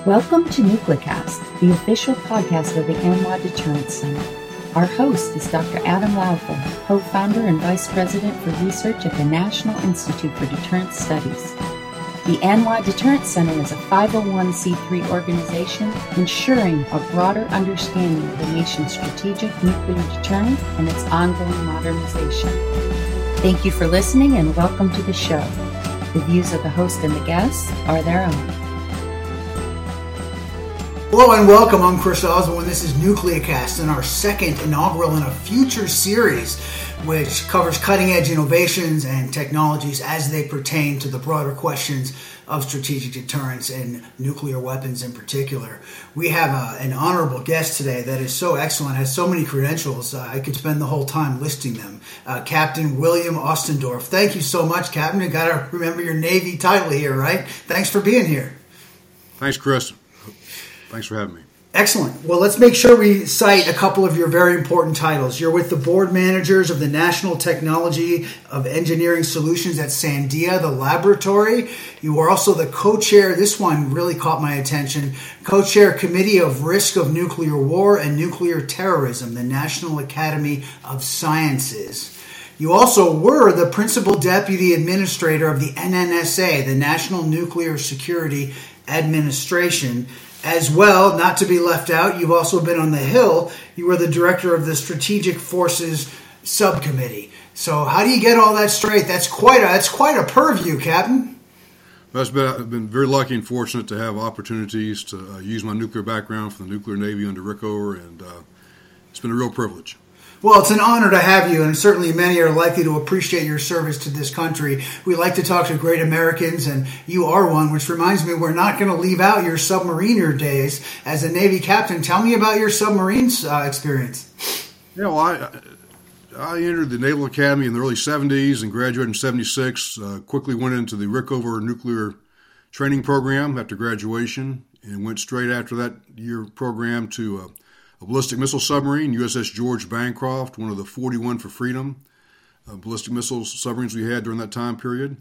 Welcome to Nuclecast, the official podcast of the ANWA Deterrence Center. Our host is Dr. Adam Laufel, co-founder and vice president for research at the National Institute for Deterrence Studies. The ANWA Deterrence Center is a 501c3 organization ensuring a broader understanding of the nation's strategic nuclear deterrent and its ongoing modernization. Thank you for listening and welcome to the show. The views of the host and the guests are their own. Hello and welcome. I'm Chris Osborne. This is Nuclecast and our second inaugural in a future series which covers cutting-edge innovations and technologies as they pertain to the broader questions of strategic deterrence and nuclear weapons in particular. We have an honorable guest today that is so excellent, has so many credentials, I could spend the whole time listing them. Captain William Ostendorf. Thank you so much, Captain. You got to remember your Navy title here, right? Thanks for being here. Thanks, Chris. Thanks for having me. Excellent. Well, let's make sure we cite a couple of your very important titles. You're with the board managers of the National Technology of Engineering Solutions at Sandia, the laboratory. You are also the co-chair, this one really caught my attention, co-chair Committee of Risk of Nuclear War and Nuclear Terrorism, the National Academy of Sciences. You also were the principal deputy administrator of the NNSA, the National Nuclear Security Administration. As well, not to be left out, you've also been on the Hill. You were the director of the Strategic Forces Subcommittee. So how do you get all that straight? That's quite a purview, Captain. I've been very lucky and fortunate to have opportunities to use my nuclear background for the Nuclear Navy under Rickover, and it's been a real privilege. Well, it's an honor to have you, and certainly many are likely to appreciate your service to this country. We like to talk to great Americans, and you are one, which reminds me we're not going to leave out your submariner days as a Navy captain. Tell me about your submarines experience. Yeah, well, I entered the Naval Academy in the early 70s and graduated in 76. Quickly went into the Rickover Nuclear Training Program after graduation and went straight after that year program to a ballistic missile submarine, USS George Bancroft, one of the 41 for Freedom ballistic missile submarines we had during that time period.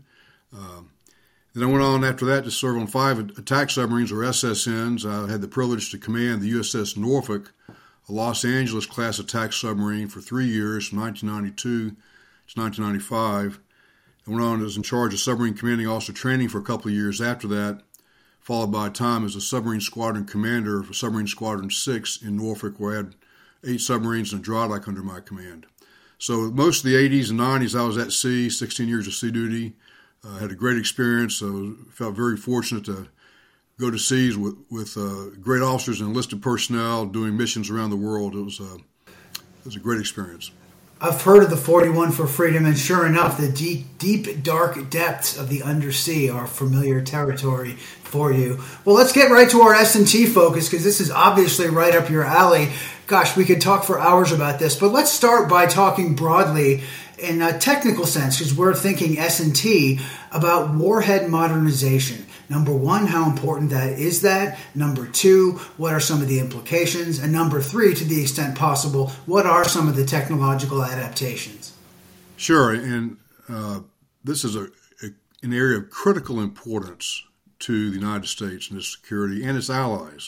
Then I went on after that to serve on 5 attack submarines, or SSNs. I had the privilege to command the USS Norfolk, a Los Angeles class attack submarine, for 3 years, from 1992 to 1995. I went on as in charge of submarine commanding officer training for a couple of years after that, followed by a time as a submarine squadron commander for Submarine Squadron 6 in Norfolk, where I had 8 submarines and a Drylock under my command. So most of the 80s and 90s I was at sea, 16 years of sea duty. Had a great experience. I felt very fortunate to go to seas with great officers and enlisted personnel doing missions around the world. It was a great experience. I've heard of the 41 for Freedom, and sure enough, the deep, dark depths of the undersea are familiar territory for you. Well, let's get right to our S&T focus, because this is obviously right up your alley. Gosh, we could talk for hours about this, but let's start by talking broadly in a technical sense, because we're thinking S&T about warhead modernization. Number one, how important that is that? Number two, what are some of the implications? And number three, to the extent possible, what are some of the technological adaptations? Sure, and this is an area of critical importance to the United States and its security and its allies.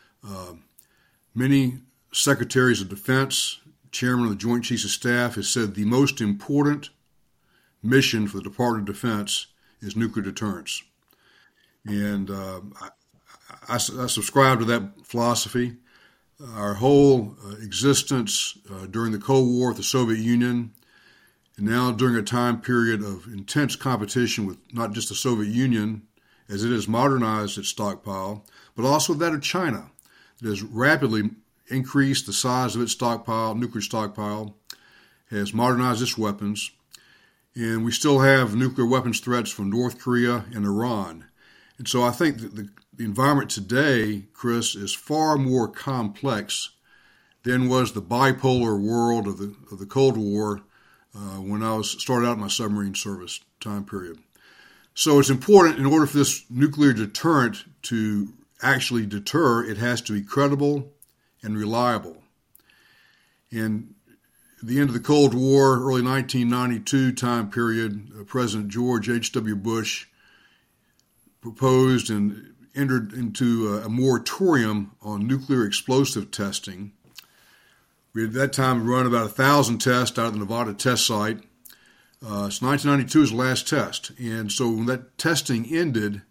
Many secretaries of defense, chairman of the Joint Chiefs of Staff, has said the most important mission for the Department of Defense is nuclear deterrence. And I subscribe to that philosophy. Our whole existence during the Cold War with the Soviet Union, and now during a time period of intense competition with not just the Soviet Union, as it has modernized its stockpile, but also that of China, that has rapidly increased the size of its stockpile, nuclear stockpile, has modernized its weapons, and we still have nuclear weapons threats from North Korea and Iran. And so I think that the environment today, Chris, is far more complex than was the bipolar world of the Cold War when I started out my submarine service time period. So it's important, in order for this nuclear deterrent to actually deter, it has to be credible and reliable. And at the end of the Cold War, early 1992 time period, President George H.W. Bush proposed and entered into a moratorium on nuclear explosive testing. We at that time run about 1,000 tests out of the Nevada test site. So 1992 was the last test. And so when that testing ended,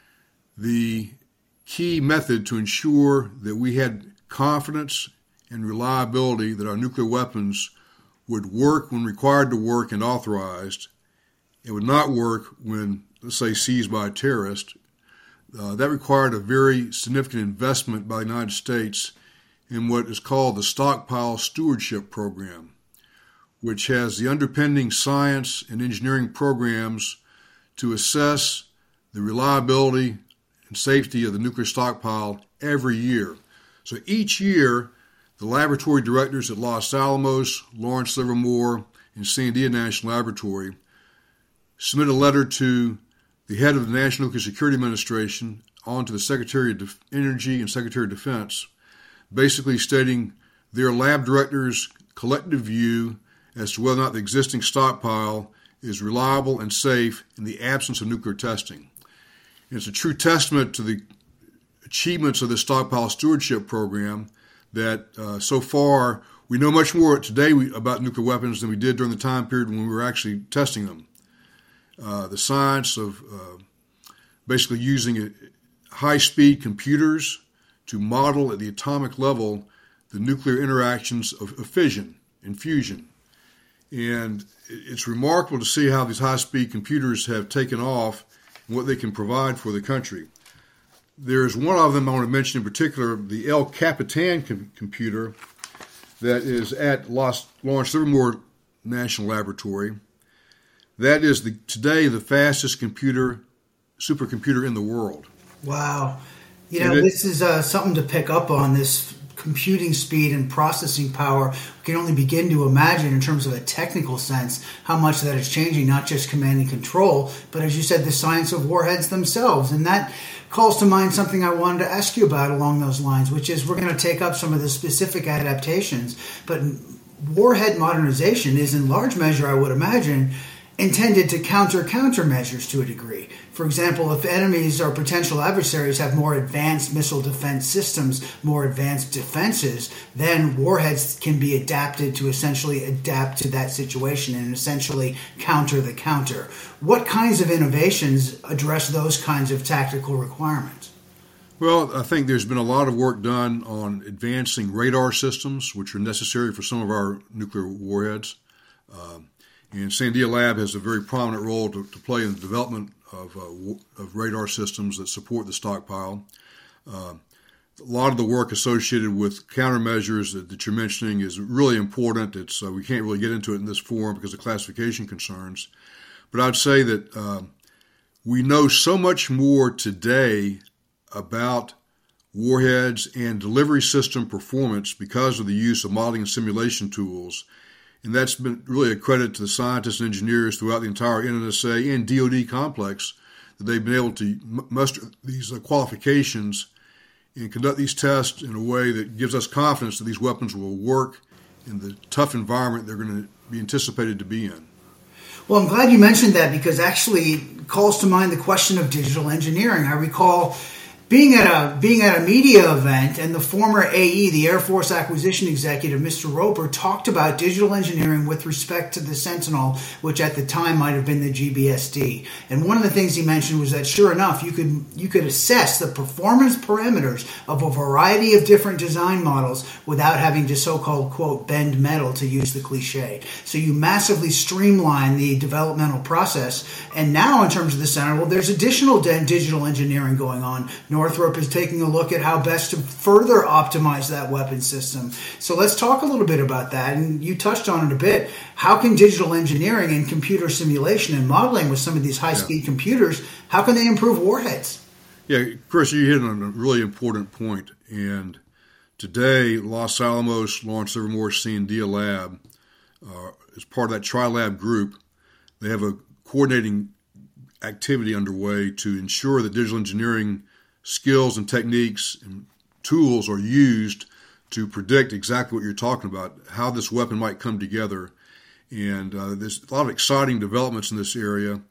the key method to ensure that we had confidence and reliability that our nuclear weapons would work when required to work and authorized, and would not work when, let's say, seized by a terrorist, that required a very significant investment by the United States in what is called the Stockpile Stewardship Program, which has the underpinning science and engineering programs to assess the reliability and safety of the nuclear stockpile every year. So each year, the laboratory directors at Los Alamos, Lawrence Livermore, and Sandia National Laboratory submit a letter to the head of the National Nuclear Security Administration, on to the Secretary of Energy and Secretary of Defense, basically stating their lab directors' collective view as to whether or not the existing stockpile is reliable and safe in the absence of nuclear testing. And it's a true testament to the achievements of the Stockpile Stewardship Program that so far we know much more today about nuclear weapons than we did during the time period when we were actually testing them. The science of basically using high-speed computers to model at the atomic level the nuclear interactions of fission and fusion. And it's remarkable to see how these high-speed computers have taken off and what they can provide for the country. There's one of them I want to mention in particular, the El Capitan computer that is at Lawrence Livermore National Laboratory. That is today the fastest supercomputer in the world. Wow. This is something to pick up on, this computing speed and processing power. We can only begin to imagine in terms of a technical sense how much that is changing, not just command and control, but as you said, the science of warheads themselves. And that calls to mind something I wanted to ask you about along those lines, which is we're going to take up some of the specific adaptations, but warhead modernization is in large measure, I would imagine, intended to counter countermeasures to a degree. For example, if enemies or potential adversaries have more advanced missile defense systems, more advanced defenses, then warheads can be adapted to essentially adapt to that situation and essentially counter the counter. What kinds of innovations address those kinds of tactical requirements? Well, I think there's been a lot of work done on advancing radar systems, which are necessary for some of our nuclear warheads. And Sandia Lab has a very prominent role to play in the development of radar systems that support the stockpile. A lot of the work associated with countermeasures that you're mentioning is really important. We can't really get into it in this forum because of classification concerns. But I'd say that we know so much more today about warheads and delivery system performance because of the use of modeling and simulation tools. And that's been really a credit to the scientists and engineers throughout the entire NNSA and DoD complex that they've been able to muster these qualifications and conduct these tests in a way that gives us confidence that these weapons will work in the tough environment they're going to be anticipated to be in. Well, I'm glad you mentioned that because actually it calls to mind the question of digital engineering. I recall being at a media event, and the former AE, the Air Force Acquisition Executive, Mr. Roper, talked about digital engineering with respect to the Sentinel, which at the time might have been the GBSD. And one of the things he mentioned was that, sure enough, you could assess the performance parameters of a variety of different design models without having to so-called, quote, bend metal, to use the cliche. So you massively streamline the developmental process. And now, in terms of the Sentinel, there's additional digital engineering going on. Northrop is taking a look at how best to further optimize that weapon system. So let's talk a little bit about that. And you touched on it a bit. How can digital engineering and computer simulation and modeling with some of these high-speed computers, how can they improve warheads? Yeah, Chris, you hit on a really important point. And today, Los Alamos, Lawrence Livermore, Sandia Lab, as part of that Tri-Lab group, they have a coordinating activity underway to ensure that digital engineering skills and techniques and tools are used to predict exactly what you're talking about, how this weapon might come together. And there's a lot of exciting developments in this area.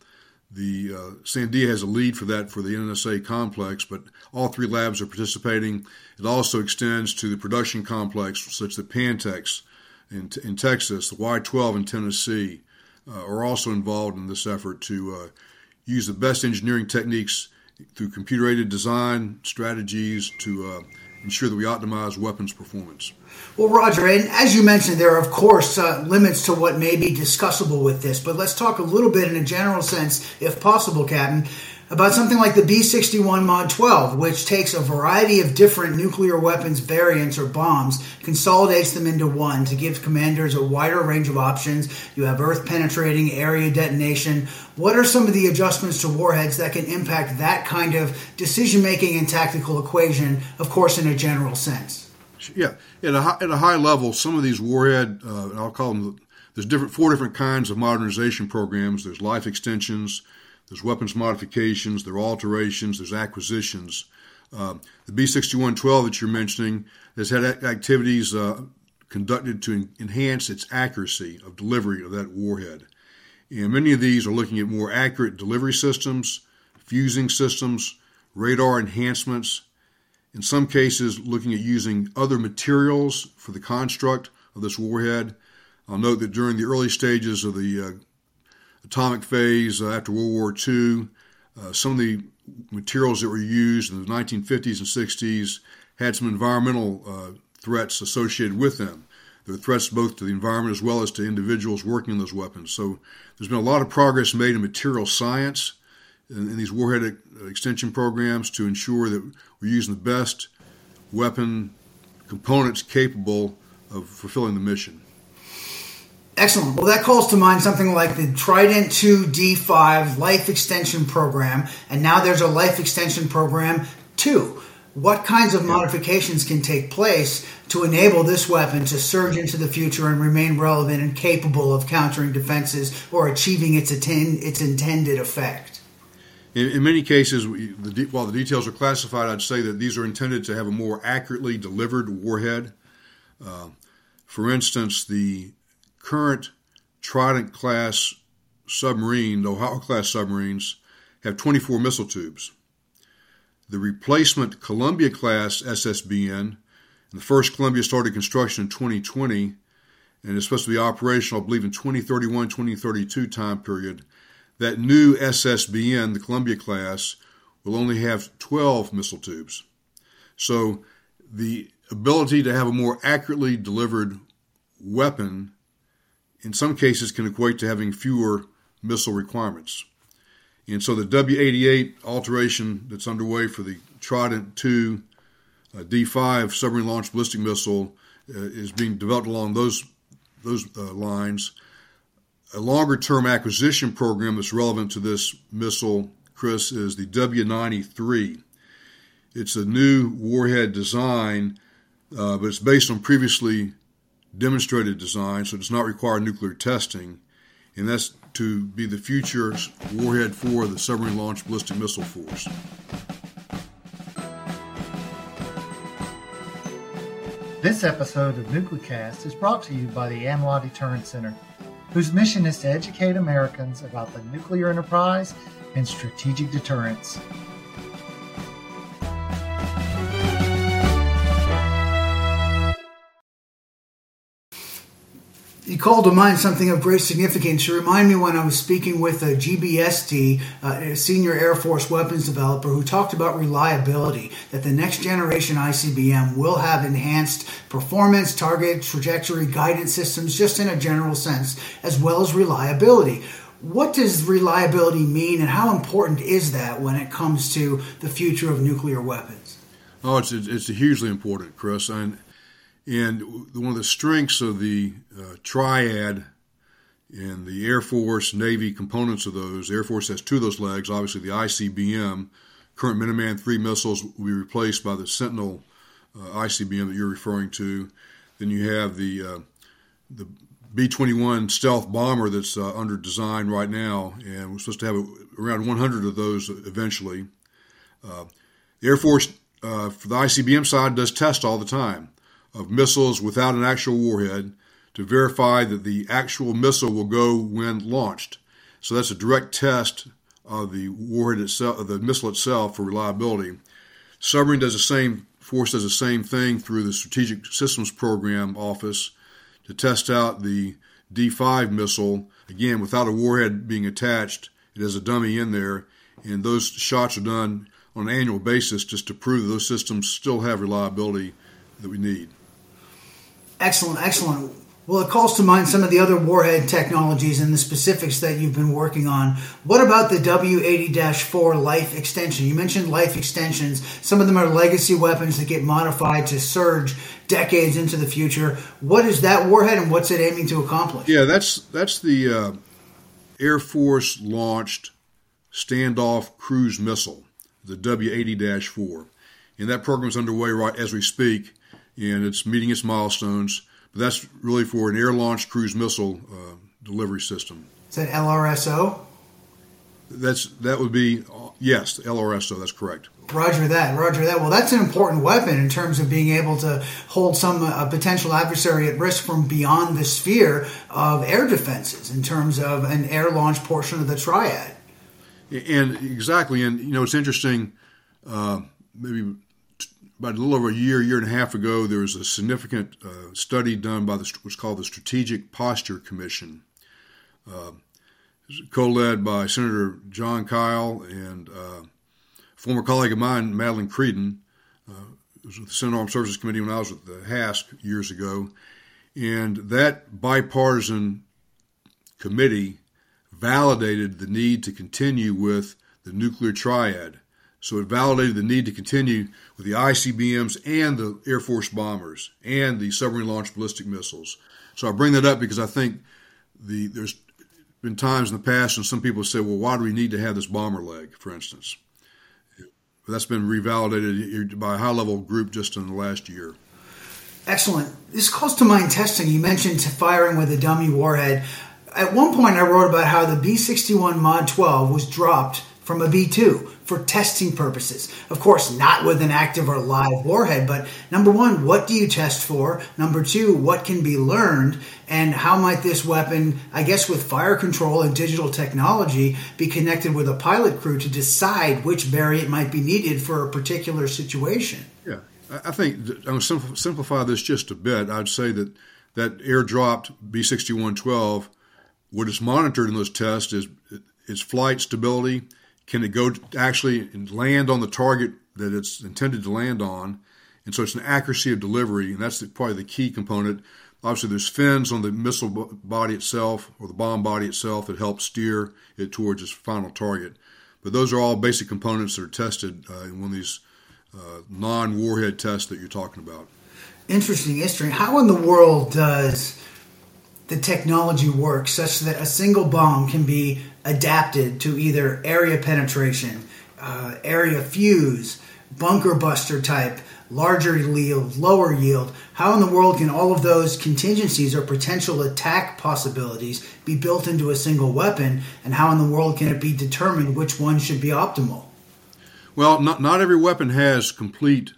The Sandia has a lead for that for the NNSA complex, but all three labs are participating. It also extends to the production complex, such that Pantex in Texas, the Y-12 in Tennessee, are also involved in this effort to use the best engineering techniques through computer-aided design strategies to ensure that we optimize weapons performance. Well, Roger, and as you mentioned, there are, of course, limits to what may be discussable with this, but let's talk a little bit in a general sense, if possible, Captain, about something like the B-61 Mod 12, which takes a variety of different nuclear weapons variants or bombs, consolidates them into one to give commanders a wider range of options. You have earth-penetrating area detonation. What are some of the adjustments to warheads that can impact that kind of decision-making and tactical equation, of course, in a general sense? Yeah, at a high level, some of these warhead, I'll call them, there's four different kinds of modernization programs. There's life extensions, there's weapons modifications, there are alterations, there's acquisitions. The B-61-12 that you're mentioning has had activities conducted to enhance its accuracy of delivery of that warhead. And many of these are looking at more accurate delivery systems, fusing systems, radar enhancements, in some cases looking at using other materials for the construct of this warhead. I'll note that during the early stages of the atomic phase after World War II, some of the materials that were used in the 1950s and 60s had some environmental threats associated with them. There are threats both to the environment as well as to individuals working on those weapons. So there's been a lot of progress made in material science in these warhead extension programs to ensure that we're using the best weapon components capable of fulfilling the mission. Excellent. Well, that calls to mind something like the Trident II D5 Life Extension Program, and now there's a Life Extension Program 2. What kinds of modifications can take place to enable this weapon to surge into the future and remain relevant and capable of countering defenses or achieving its intended effect? In many cases, while the details are classified, I'd say that these are intended to have a more accurately delivered warhead. For instance, the current Trident-class submarine, the Ohio-class submarines, have 24 missile tubes. The replacement Columbia-class SSBN, the first Columbia started construction in 2020, and is supposed to be operational, I believe, in 2031, 2032 time period. That new SSBN, the Columbia-class, will only have 12 missile tubes. So the ability to have a more accurately delivered weapon in some cases can equate to having fewer missile requirements. And so the W-88 alteration that's underway for the Trident II D5 submarine-launched ballistic missile is being developed along those lines. A longer-term acquisition program that's relevant to this missile, Chris, is the W-93. It's a new warhead design, but it's based on previously demonstrated design, so it does not require nuclear testing, and that's to be the future warhead for the submarine-launched ballistic missile force. This episode of Nuclecast is brought to you by the AMLA Deterrence Center, whose mission is to educate Americans about the nuclear enterprise and strategic deterrence. You called to mind something of great significance. You remind me when I was speaking with a GBSD, a senior Air Force weapons developer, who talked about reliability, that the next generation ICBM will have enhanced performance, target, trajectory, guidance systems, just in a general sense, as well as reliability. What does reliability mean, and how important is that when it comes to the future of nuclear weapons? Oh, it's hugely important, Chris. And one of the strengths of the triad and the Air Force, Navy components of those, the Air Force has two of those legs. Obviously, the ICBM, current Minuteman III missiles, will be replaced by the Sentinel ICBM that you're referring to. Then you have the B-21 stealth bomber that's under design right now, and we're supposed to have around 100 of those eventually. The Air Force, for the ICBM side, does test all the time of missiles without an actual warhead to verify that the actual missile will go when launched. So that's a direct test of the warhead itself, of the missile itself, for reliability. Submarine does the same. Force does the same thing through the Strategic Systems Program Office to test out the D5 missile. Again, without a warhead being attached, it has a dummy in there, and those shots are done on an annual basis just to prove that those systems still have reliability that we need. Excellent, excellent. Well, it calls to mind some of the other warhead technologies and the specifics that you've been working on. What about the W-80-4 life extension? You mentioned life extensions. Some of them are legacy weapons that get modified to surge decades into the future. What is that warhead, and what's it aiming to accomplish? Yeah, that's the Air Force launched standoff cruise missile, the W-80-4. And that program is underway right as we speak, and it's meeting its milestones. But that's really for an air-launched cruise missile delivery system. Is that LRSO? That would be, yes, LRSO, that's correct. Roger that. Well, that's an important weapon in terms of being able to hold some potential adversary at risk from beyond the sphere of air defenses in terms of an air-launched portion of the triad. And exactly, and it's interesting, maybe about a little over a year and a half ago, there was a significant study done by what's called the Strategic Posture Commission, co-led by Senator John Kyle and a former colleague of mine, Madeleine Creedon, was with the Senate Armed Services Committee when I was with the HASC years ago. And that bipartisan committee validated the need to continue with the nuclear triad. So it validated the need to continue with the ICBMs and the Air Force bombers and the submarine-launched ballistic missiles. So I bring that up because I think there's been times in the past when some people say, well, why do we need to have this bomber leg, for instance? That's been revalidated by a high-level group just in the last year. Excellent. This calls to mind testing. You mentioned firing with a dummy warhead. At one point, I wrote about how the B-61 Mod 12 was dropped from a B-2 for testing purposes. Of course, not with an active or live warhead, but number one, what do you test for? Number two, what can be learned? And how might this weapon, I guess with fire control and digital technology, be connected with a pilot crew to decide which variant might be needed for a particular situation? Yeah, I think I'm going to simplify this just a bit. I'd say that airdropped B-61-12, what is monitored in those tests is its flight stability. Can it go actually and land on the target that it's intended to land on? And so it's an accuracy of delivery, and that's probably the key component. Obviously, there's fins on the missile body itself or the bomb body itself that help steer it towards its final target. But those are all basic components that are tested in one of these non-warhead tests that you're talking about. Interesting. How in the world does the technology work such that a single bomb can be adapted to either area penetration, area fuse, bunker buster type, larger yield, lower yield? How in the world can all of those contingencies or potential attack possibilities be built into a single weapon? And how in the world can it be determined which one should be optimal? Well, not every weapon has complete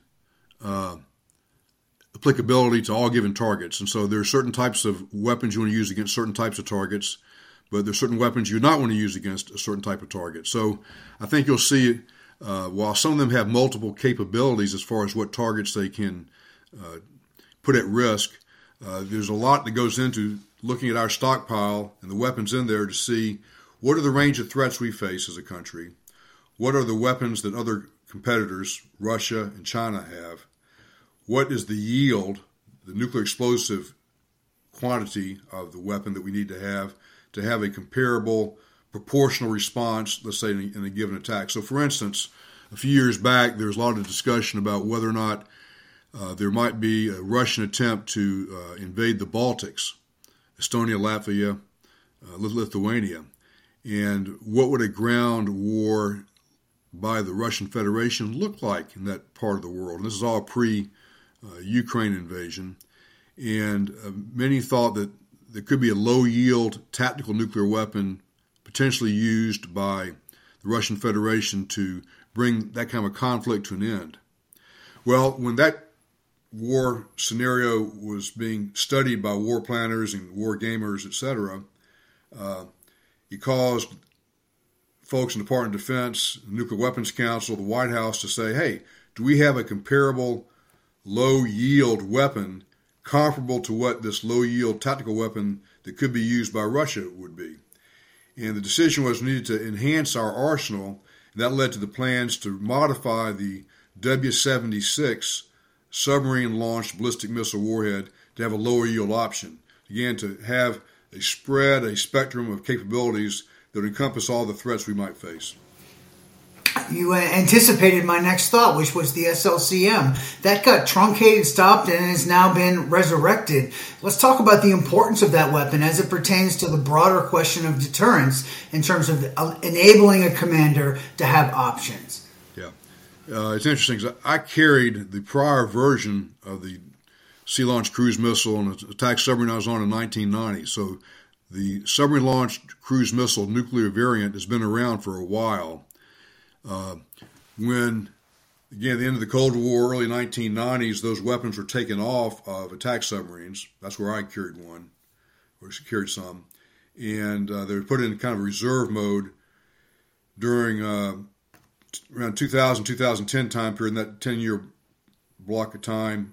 applicability to all given targets. And so there are certain types of weapons you want to use against certain types of targets, but there are certain weapons you not want to use against a certain type of target. So I think you'll see, while some of them have multiple capabilities as far as what targets they can put at risk, there's a lot that goes into looking at our stockpile and the weapons in there to see what are the range of threats we face as a country, what are the weapons that other competitors, Russia and China, have, what is the yield, the nuclear explosive quantity of the weapon that we need to have a comparable, proportional response, let's say, in a given attack. So, for instance, a few years back, there was a lot of discussion about whether or not there might be a Russian attempt to invade the Baltics, Estonia, Latvia, Lithuania. And what would a ground war by the Russian Federation look like in that part of the world? And this is all pre-Ukraine invasion. And many thought that there could be a low-yield tactical nuclear weapon potentially used by the Russian Federation to bring that kind of conflict to an end. Well, when that war scenario was being studied by war planners and war gamers, etc., it caused folks in the Department of Defense, Nuclear Weapons Council, the White House to say, hey, do we have a comparable low-yield weapon comparable to what this low-yield tactical weapon that could be used by Russia would be? And the decision was needed to enhance our arsenal, and that led to the plans to modify the W-76 submarine-launched ballistic missile warhead to have a lower-yield option. Again, to have a spectrum of capabilities that would encompass all the threats we might face. You anticipated my next thought, which was the SLCM. That got truncated, stopped, and has now been resurrected. Let's talk about the importance of that weapon as it pertains to the broader question of deterrence in terms of enabling a commander to have options. Yeah. It's interesting because I carried the prior version of the Sea-Launched Cruise Missile and attack submarine I was on in 1990. So the submarine-launched cruise missile nuclear variant has been around for a while. When, again, at the end of the Cold War, early 1990s, those weapons were taken off of attack submarines. That's where I carried one, or carried some. And they were put in kind of reserve mode during around 2000, 2010 time period, in that 10-year block of time.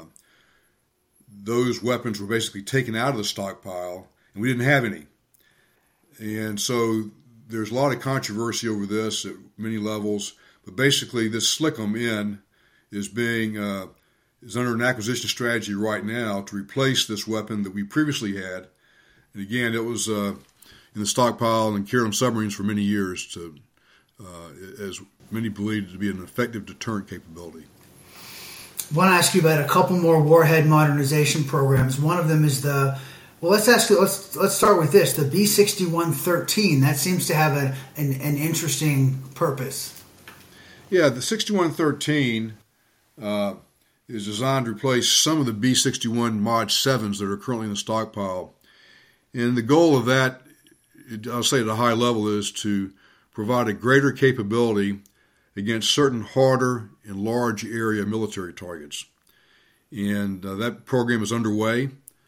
Those weapons were basically taken out of the stockpile, and we didn't have any. And so there's a lot of controversy over this at many levels, but basically this SLCM-N is under an acquisition strategy right now to replace this weapon that we previously had. And again, it was in the stockpile and carried on submarines for many years, as many believed it to be an effective deterrent capability. I want to ask you about a couple more warhead modernization programs. One of them is let's start with this, the B-6113. That seems to have an interesting purpose. Yeah, the 6113 is designed to replace some of the B-61 Mod 7s that are currently in the stockpile. And the goal of that, I'll say at a high level, is to provide a greater capability against certain harder and large area military targets. And that program is underway.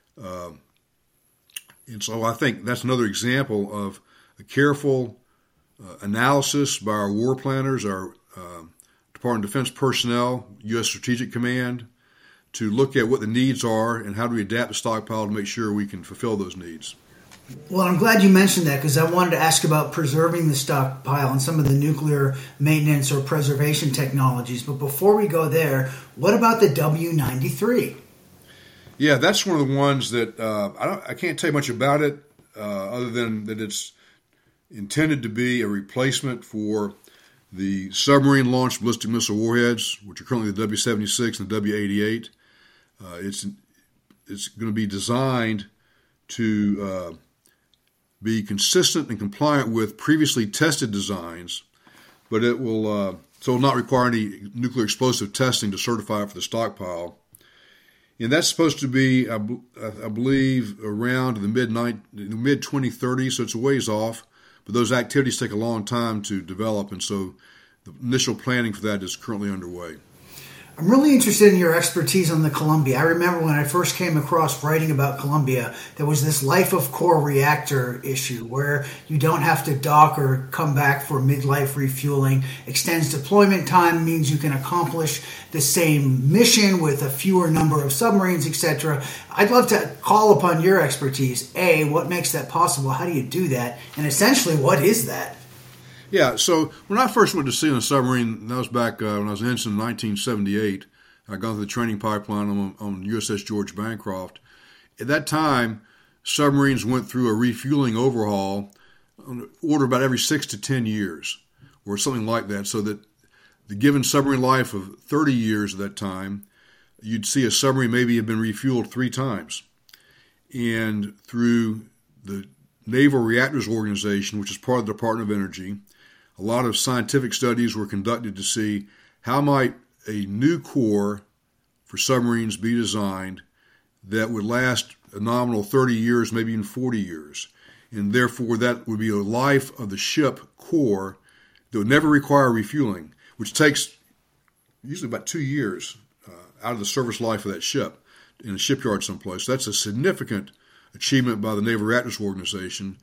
And so I think that's another example of a careful analysis by our war planners, our Department of Defense personnel, U.S. Strategic Command, to look at what the needs are and how do we adapt the stockpile to make sure we can fulfill those needs. Well, I'm glad you mentioned that because I wanted to ask about preserving the stockpile and some of the nuclear maintenance or preservation technologies. But before we go there, what about the W-93? Yeah, that's one of the ones that I can't tell you much about it other than that it's intended to be a replacement for the submarine-launched ballistic missile warheads, which are currently the W-76 and the W-88. It's going to be designed to be consistent and compliant with previously tested designs, but it will not require any nuclear explosive testing to certify it for the stockpile. And that's supposed to be, I believe, around the mid-2030s, so it's a ways off. But those activities take a long time to develop, and so the initial planning for that is currently underway. I'm really interested in your expertise on the Columbia. I remember when I first came across writing about Columbia, there was this life of core reactor issue where you don't have to dock or come back for midlife refueling. Extends deployment time means you can accomplish the same mission with a fewer number of submarines, etc. I'd love to call upon your expertise. A, what makes that possible? How do you do that? And essentially, what is that? Yeah, so when I first went to sea on a submarine, that was back when I was an ensign in 1978. I got through the training pipeline on USS George Bancroft. At that time, submarines went through a refueling overhaul on order about every 6 to 10 years or something like that, so that the given submarine life of 30 years at that time, you'd see a submarine maybe have been refueled 3 times. And through the Naval Reactors Organization, which is part of the Department of Energy, a lot of scientific studies were conducted to see how might a new core for submarines be designed that would last a nominal 30 years, maybe even 40 years. And therefore, that would be a life of the ship core that would never require refueling, which takes usually about 2 years out of the service life of that ship in a shipyard someplace. So that's a significant achievement by the Naval Reactors Organization.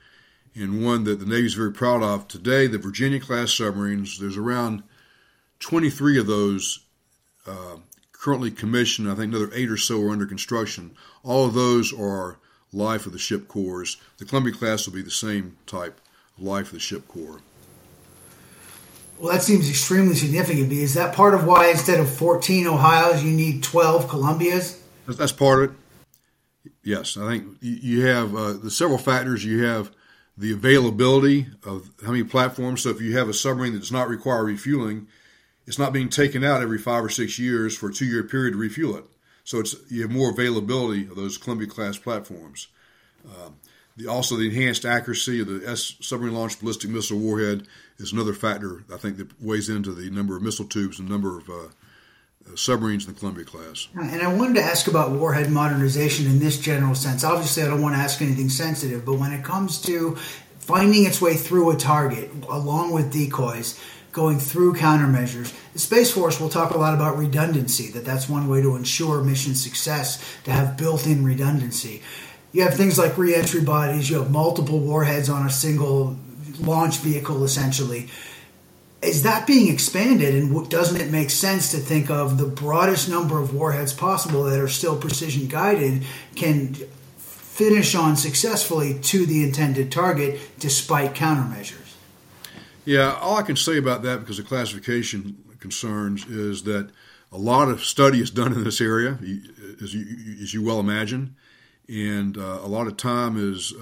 and one that the Navy is very proud of. Today, the Virginia-class submarines, there's around 23 of those currently commissioned. I think another 8 or so are under construction. All of those are life of the ship cores. The Columbia-class will be the same type of life of the ship core. Well, that seems extremely significant. Is that part of why instead of 14 Ohios, you need 12 Columbias? That's part of it. Yes, I think you have the several factors. You have the availability of how many platforms. So if you have a submarine that does not require refueling, it's not being taken out every 5 or 6 years for a 2-year period to refuel it. So you have more availability of those Columbia-class platforms. Also, the enhanced accuracy of the submarine-launched ballistic missile warhead is another factor, I think, that weighs into the number of missile tubes and number of submarines in the Columbia-class. And I wanted to ask about warhead modernization in this general sense. Obviously, I don't want to ask anything sensitive, but when it comes to finding its way through a target, along with decoys, going through countermeasures, the Space Force will talk a lot about redundancy, that's one way to ensure mission success, to have built-in redundancy. You have things like re-entry bodies, you have multiple warheads on a single launch vehicle, essentially. Is that being expanded, and doesn't it make sense to think of the broadest number of warheads possible that are still precision-guided can finish on successfully to the intended target despite countermeasures? Yeah, all I can say about that, because of classification concerns, is that a lot of study is done in this area, as you well imagine, and a lot of time is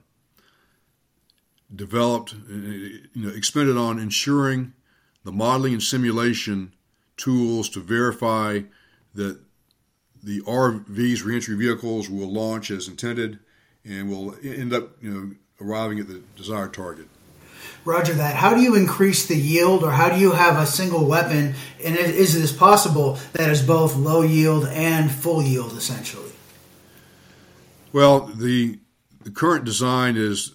developed, expended on ensuring the modeling and simulation tools to verify that the RVs, reentry vehicles, will launch as intended and will end up, arriving at the desired target. Roger that. How do you increase the yield, or how do you have a single weapon, and is this possible, that is both low yield and full yield, essentially? Well, the current design is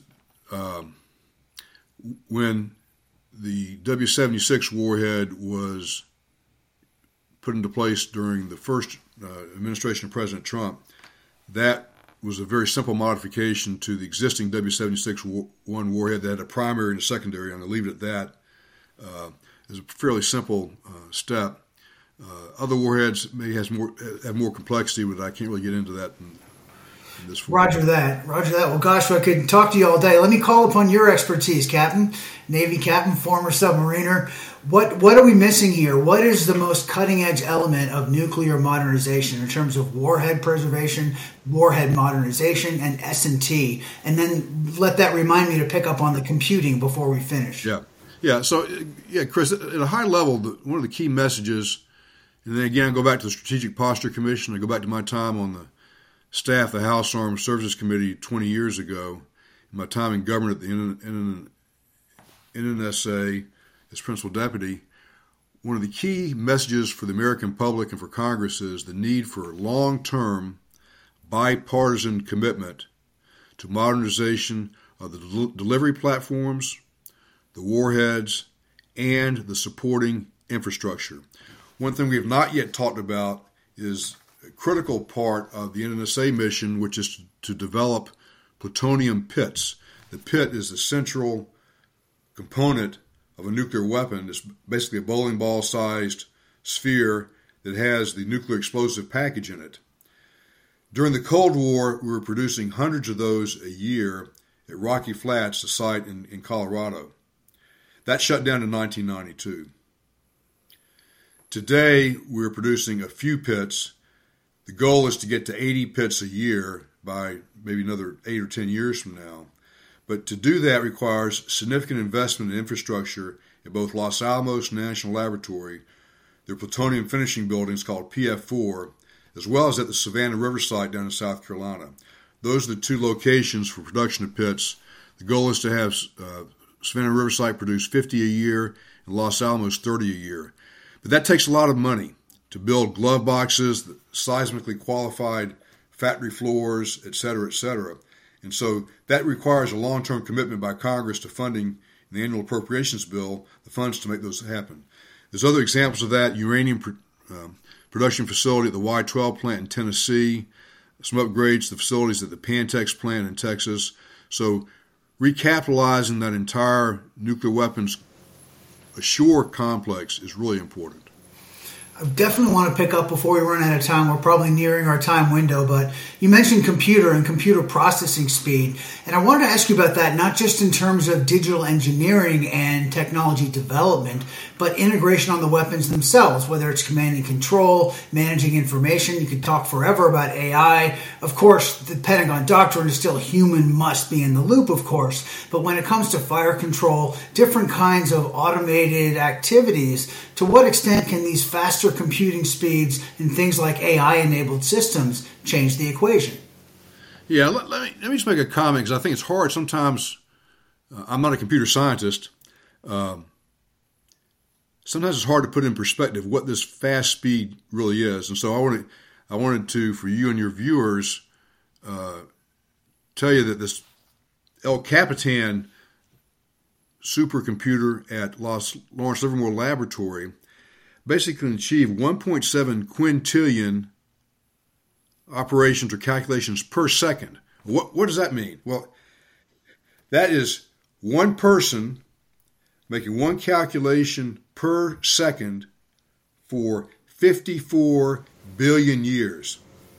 when the W-76 warhead was put into place during the first administration of President Trump, that was a very simple modification to the existing W-76-1 warhead that had a primary and a secondary. I'm going to leave it at that. It's a fairly simple step. Other warheads may have more complexity, but I can't really get into that in this form. Roger that. Well, gosh, I could talk to you all day. Let me call upon your expertise, Captain, Navy Captain, former submariner. What are we missing here? What is the most cutting-edge element of nuclear modernization in terms of warhead preservation, warhead modernization, and S&T? And then let that remind me to pick up on the computing before we finish. Yeah. So, Chris, at a high level, one of the key messages, and then again, I go back to the Strategic Posture Commission. I go back to my time on the staff of the House Armed Services Committee 20 years ago, my time in government at the NNSA as principal deputy. One of the key messages for the American public and for Congress is the need for long-term bipartisan commitment to modernization of the delivery platforms, the warheads, and the supporting infrastructure. One thing we have not yet talked about is a critical part of the NNSA mission, which is to develop plutonium pits. The pit is the central component of a nuclear weapon. It's basically a bowling ball-sized sphere that has the nuclear explosive package in it. During the Cold War, we were producing hundreds of those a year at Rocky Flats, a site in Colorado. That shut down in 1992. Today, we're producing a few pits. The goal is to get to 80 pits a year by maybe another 8 or 10 years from now. But to do that requires significant investment in infrastructure at both Los Alamos National Laboratory, their plutonium finishing buildings called PF4, as well as at the Savannah River site down in South Carolina. Those are the two locations for production of pits. The goal is to have Savannah River site produce 50 a year and Los Alamos 30 a year. But that takes a lot of money to build glove boxes, seismically qualified factory floors, et cetera, et cetera. And so that requires a long-term commitment by Congress to funding in the annual appropriations bill the funds to make those happen. There's other examples of that: uranium production facility at the Y-12 plant in Tennessee, some upgrades to the facilities at the Pantex plant in Texas. So recapitalizing that entire nuclear weapons ashore complex is really important. I definitely want to pick up before we run out of time. We're probably nearing our time window, but you mentioned computer and computer processing speed. And I wanted to ask you about that, not just in terms of digital engineering and technology development, but integration on the weapons themselves, whether it's command and control, managing information. You could talk forever about AI. Of course, the Pentagon doctrine is still human must be in the loop, of course. But when it comes to fire control, different kinds of automated activities, to what extent can these faster computing speeds and things like AI-enabled systems change the equation? Yeah, let me just make a comment, because I think it's hard sometimes. I'm not a computer scientist. Sometimes it's hard to put in perspective what this fast speed really is. And so I wanted to, for you and your viewers, tell you that this El Capitan supercomputer at Lawrence Livermore Laboratory basically can achieve 1.7 quintillion operations or calculations per second. What does that mean? Well, that is one person making one calculation per second for 54 billion years.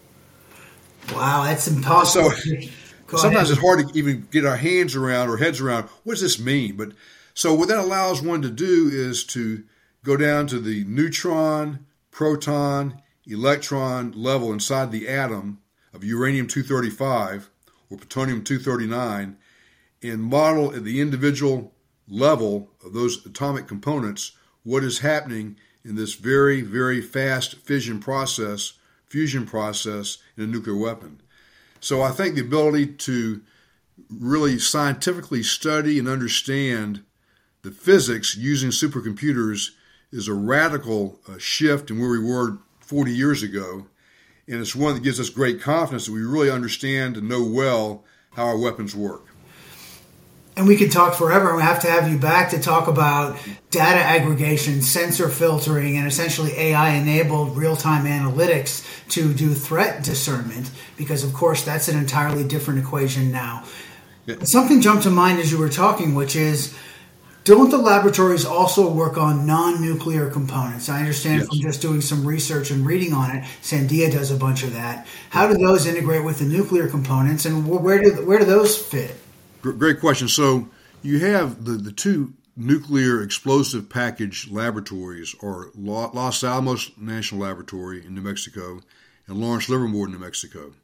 Wow, that's impossible. So sometimes it's hard to even get our hands around or heads around, what does this mean? But so what that allows one to do is to go down to the neutron, proton, electron level inside the atom of uranium-235 or plutonium-239 and model at the individual level of those atomic components what is happening in this very, very fast fusion process in a nuclear weapon. So I think the ability to really scientifically study and understand the physics using supercomputers is a radical shift in where we were 40 years ago, and it's one that gives us great confidence that we really understand and know well how our weapons work. And we could talk forever, and we have to have you back to talk about data aggregation, sensor filtering, and essentially AI-enabled real-time analytics to do threat discernment, because, of course, that's an entirely different equation now. Yeah. Something jumped to mind as you were talking, which is, don't the laboratories also work on non-nuclear components? I understand from just doing some research and reading on it, Sandia does a bunch of that. How do those integrate with the nuclear components, and where do those fit? Great question. So you have the two nuclear explosive package laboratories are Los Alamos National Laboratory in New Mexico and Lawrence Livermore in New Mexico.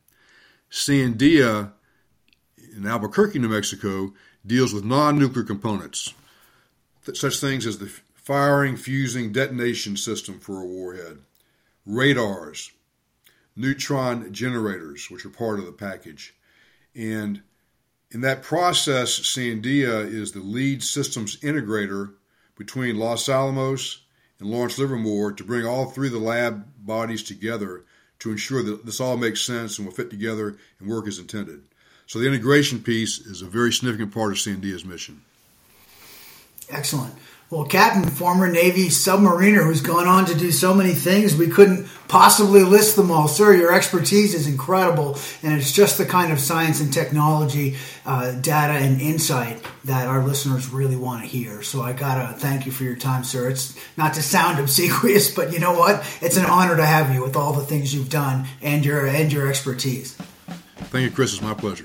Sandia in Albuquerque, New Mexico, deals with non-nuclear components, such things as the firing, fusing, detonation system for a warhead, radars, neutron generators, which are part of the package. And in that process, Sandia is the lead systems integrator between Los Alamos and Lawrence Livermore to bring all three of the lab bodies together to ensure that this all makes sense and will fit together and work as intended. So the integration piece is a very significant part of Sandia's mission. Excellent. Well, Captain, former Navy submariner who's gone on to do so many things, we couldn't possibly list them all. Sir, your expertise is incredible, and it's just the kind of science and technology, data and insight that our listeners really want to hear. So I got to thank you for your time, sir. It's not to sound obsequious, but you know what? It's an honor to have you with all the things you've done and your expertise. Thank you, Chris. It's my pleasure.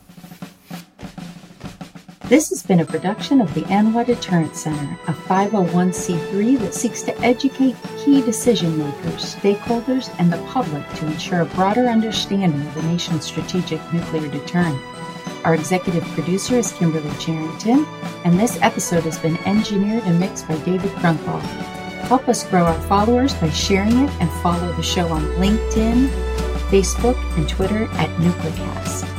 This has been a production of the ANWA Deterrence Center, a 501c3 that seeks to educate key decision makers, stakeholders, and the public to ensure a broader understanding of the nation's strategic nuclear deterrent. Our executive producer is Kimberly Charrington, and this episode has been engineered and mixed by David Krunkoff. Help us grow our followers by sharing it and follow the show on LinkedIn, Facebook, and Twitter at NucleCast.